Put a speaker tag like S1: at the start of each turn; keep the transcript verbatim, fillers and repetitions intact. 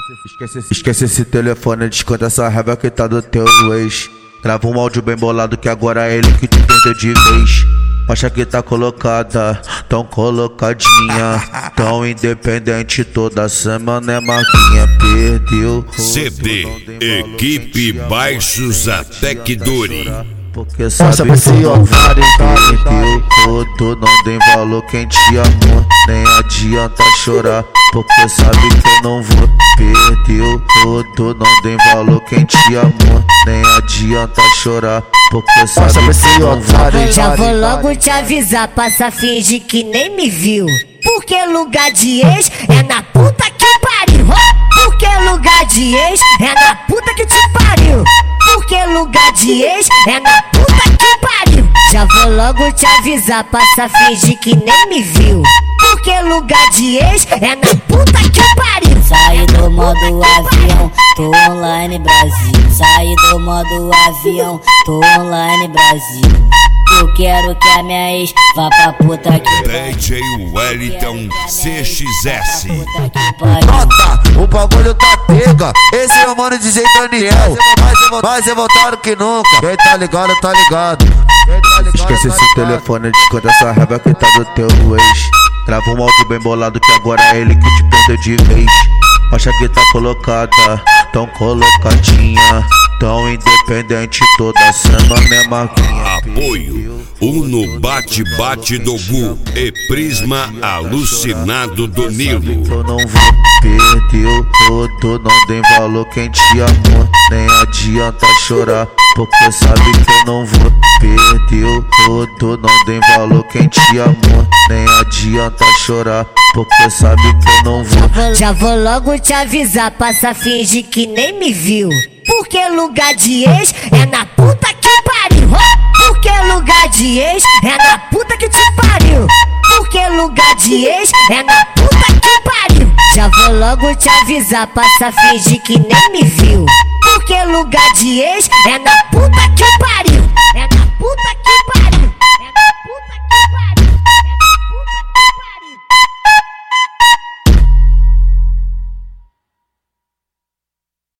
S1: Esquece, esquece, esquece esse telefone, desconta essa raiva que tá do teu ex. Grava um áudio bem bolado que agora é ele que te perdeu de vez. Acha que tá colocada, tão colocadinha, tão independente, toda semana é marquinha. Perdeu
S2: C D Equipe Baixos Até que Dure.
S1: Porque sabe que não vale, perdeu tudo, não tem valor quem te amou, nem adianta chorar. Porque sabe que eu não vou, perdeu tudo, não tem valor quem te amou, nem adianta chorar. Porque sabe que eu não vou.
S3: Já vou logo te avisar, passa finge que nem me viu. Porque lugar de ex é na puta que pariu. Porque lugar de ex é na puta que te pariu. Porque lugar de ex é na puta que pariu. Já vou logo te avisar, passa finge que nem me viu. Porque lugar de ex é na puta que pariu.
S4: Saí do modo avião, tô online Brasil. Saí do modo avião, tô online Brasil. Eu quero que a minha ex vá pra puta que
S2: D J Wellington C X S.
S5: Nota, o bagulho tá pega. Esse é o mano D J Daniel. Mais revoltado que nunca. Quem tá ligado, tá ligado.
S1: Esquece esse telefone, desconta essa raiva que tá do teu ex. Grava um áudio bem bolado que agora é ele que te perdeu de vez. Acha que tá colocada, tão colocadinha, tão independente, toda semana é marquinha.
S2: Apoio Uno Bate Bate do Bu e Prisma Alucinado do Nilo.
S1: Eu não vou, perdeu tudo, não tem valor quem te amou, nem adianta chorar. Porque sabe que eu não vou, perdeu tudo, não tem valor quem te amou, nem adianta chorar. Porque sabe que eu não vou.
S3: Já vou logo te avisar, passa finge que nem me viu. Porque lugar de ex é na puta que pariu. Porque lugar de ex é na puta que te pariu. Porque lugar de ex é na puta que pariu. Já vou logo te avisar, passa finge que nem me viu. Porque lugar de ex é na puta que pariu.